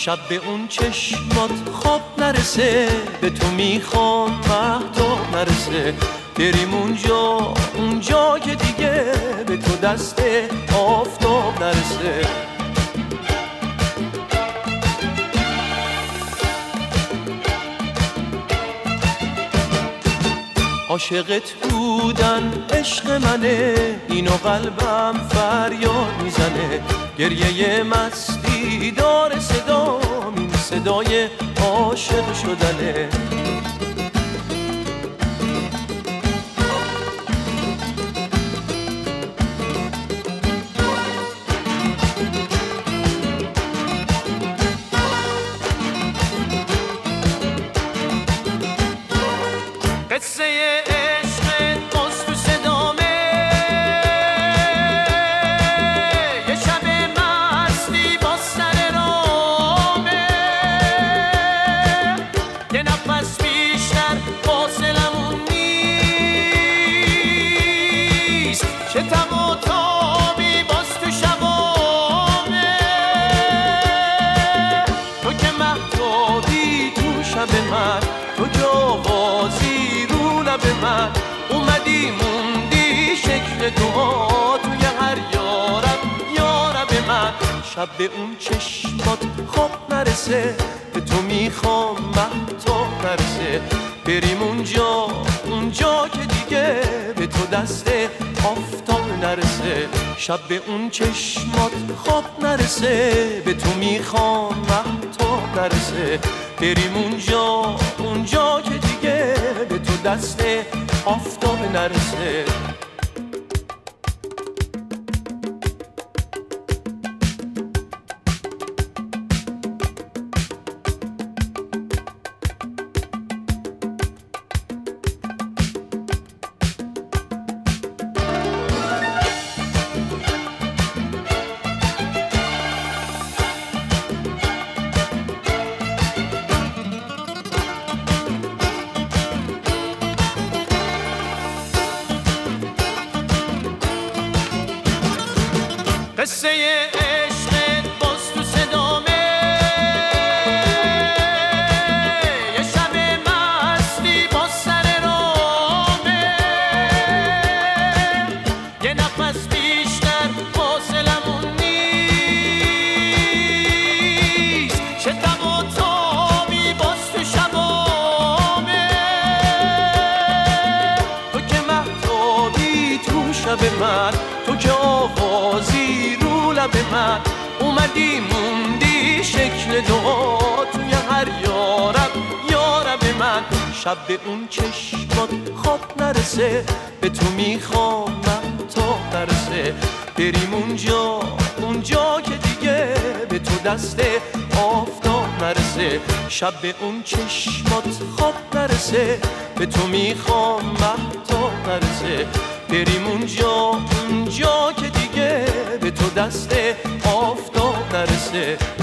شب به اون چشمات خواب نرسه، به تو میخوام مهتاب نرسه. بریم اونجا که دیگه به تو دست آفتاب نرسه. عاشقت بودن عشق منه، اینو قلبم فریاد میزنه. گریه مستی داره صدام، این صدای عاشق شدنه. قصه عشقت باز تو صدامه، یه شب مستی با سر رامه. یه نفس بیشتر فاصلمون نیست، چه تم و تابی باز تو شبامه. تو که مهتابی تو شب من، تو که آوازی به من اومدی موندی شکل دعا توی هر یارب من. شب به اون چشمات خواب نرسه، به تو میخوام مهتاب نرسه. بریم اونجا که دیگه به تو دست آفتاب نرسه. شب به اون چشمات خواب نرسه، به تو میخوام مهتاب نرسه. بریم اونجا که دیگه به تو دست آفتاب نرسه. قصه عشقت باز تو صدامه، یه شب مستی با سر رامه. یه نفس بیشتر فاصلمون نیست، چه تب و تابی باز تو شبامه. تو که مهتابی تو شب من، تو که آوازی رو لب من. اومدی موندی شکل دعا توی هر یارب من. شب به اون چشمات خواب نرسه، به تو میخوام مهتاب نرسه. بریم اونجا که دیگه به تو دست آفتاب نرسه. شب به اون چشمات خواب نرسه، به تو میخوام مهتاب نرسه. بریم اونجا که دیگه به تو دست آفتاب نرسه.